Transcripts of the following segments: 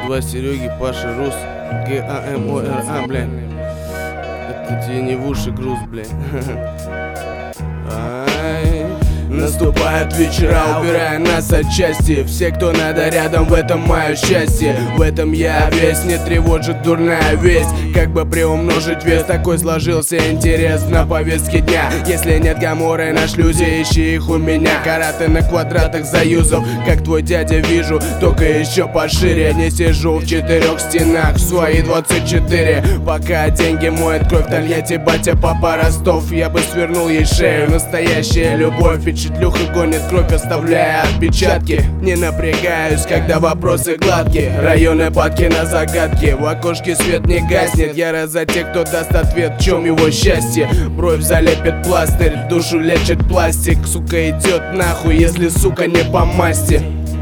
Два Сереги, Паша, Рус, ГАМОРА, блядь. Это тебе не в уши груз, блядь. Наступают вечера, убирая нас от части. Все, кто надо рядом, в этом мое счастье. В этом я весь, не тревожит дурная весть. Как бы приумножить вес, такой сложился интерес на повестке дня. Если нет гаморы на шлюзе, ищи их у меня. Караты на квадратах заюзов, как твой дядя вижу, только еще пошире. Не сижу в четырех стенах в свои 24. Пока деньги моет кровь, Тольятти, батя, папа, Ростов. Я бы свернул ей шею, настоящая любовь. Впечатлюха гонит кровь, оставляя отпечатки. Не напрягаюсь, когда вопросы гладкие. Районы падки на загадки. В окошке свет не гаснет. Я рад за тех, кто даст ответ, в чем его счастье. Бровь залепит пластырь, душу лечит пластик. Сука, идет нахуй, если, сука, не по масти.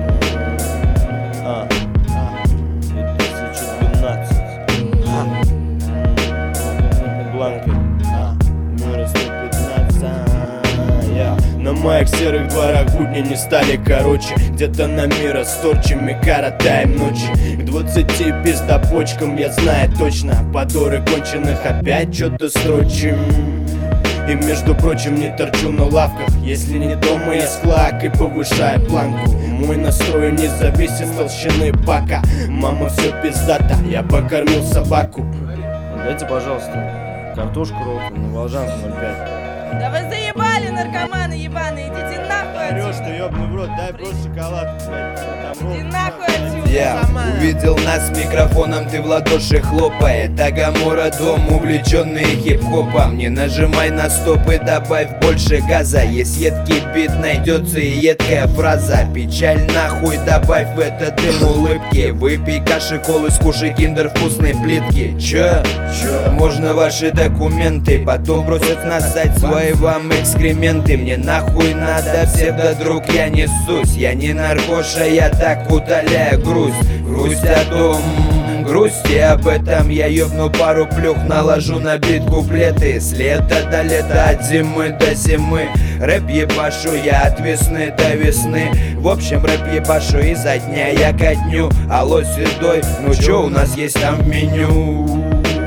2012 Бланки Мира 115. На моих серых дворах будни не стали короче. Где-то на мира с торчами коротаем ночи. К 20 пиздопочкам я знаю точно. Подоры конченых опять что-то строчим. И между прочим не торчу на лавках. Если не дома, я склак и повышаю планку. Мой настрой не зависит с толщины бака. Мама, все пиздата, я покормил собаку. Дайте, пожалуйста, картошку роллтон на Волжанку 0,5. Да вы заебали, наркоманы ебаные, идите нахуй Орёшь отсюда. ты, ёбаный в рот, дай просто шоколад, блядь. Иди нахуй отсюда, Я сама. увидел нас с микрофоном, ты в ладоши хлопает. А Гамора дом, увлеченный хип-хопом. Не нажимай на стоп и добавь больше газа. Есть едкий бит, найдется и едкая фраза. Печаль нахуй, добавь в этот дым улыбки. Выпей каши, колы, скушай киндер вкусной плитки. Чё? Можно ваши документы, потом бросят на сайт свои вам экскременты. Мне нахуй надо, псевдодруг, я несусь. Я не наркоша, я так удаляю грусть. Грусть о том, грусти об этом. Я ёбну пару плюх, наложу на бит куплеты. С лета до лета, от зимы до зимы. Рэп ебашу я от весны до весны. В общем, рэп ебашу изо дня я ко дню. Алло, седой, ну чё у нас есть там в меню?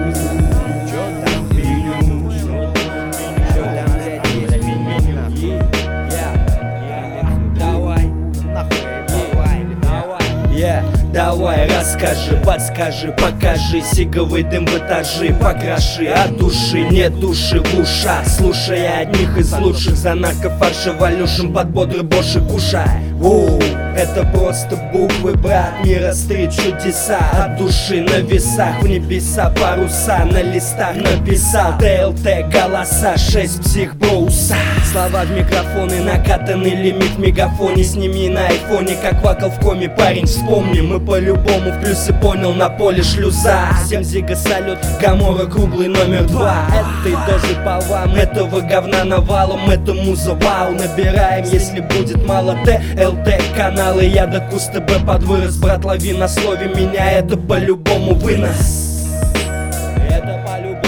Давай, расскажи, подскажи, покажи. Сиговый дым в этажи, покроши от души, нет души в ушах. Слушай одних из лучших, за наркофарши валюшем под бодрый боши кушай. Воу, это просто буквы, брат, мира-стрит чудеса. От души на весах, в небеса паруса. На листах написал ТЛТ, голоса, 6 психброуса. Слова в микрофоны, накатанный лимит в мегафоне. Сними на айфоне, как вакал в коме, парень, вспомни. Мы по-любому в плюсы, понял, на поле шлюза. Всем зига салют, Гамора круглый номер 2. Этой дозы по вам, этого говна навалом. Это муза вау, набираем, если будет мало ТЛТ каналы. Я до куста Б подвырос, брат, лови на слове меня. Это по-любому вынос. Это по-любому.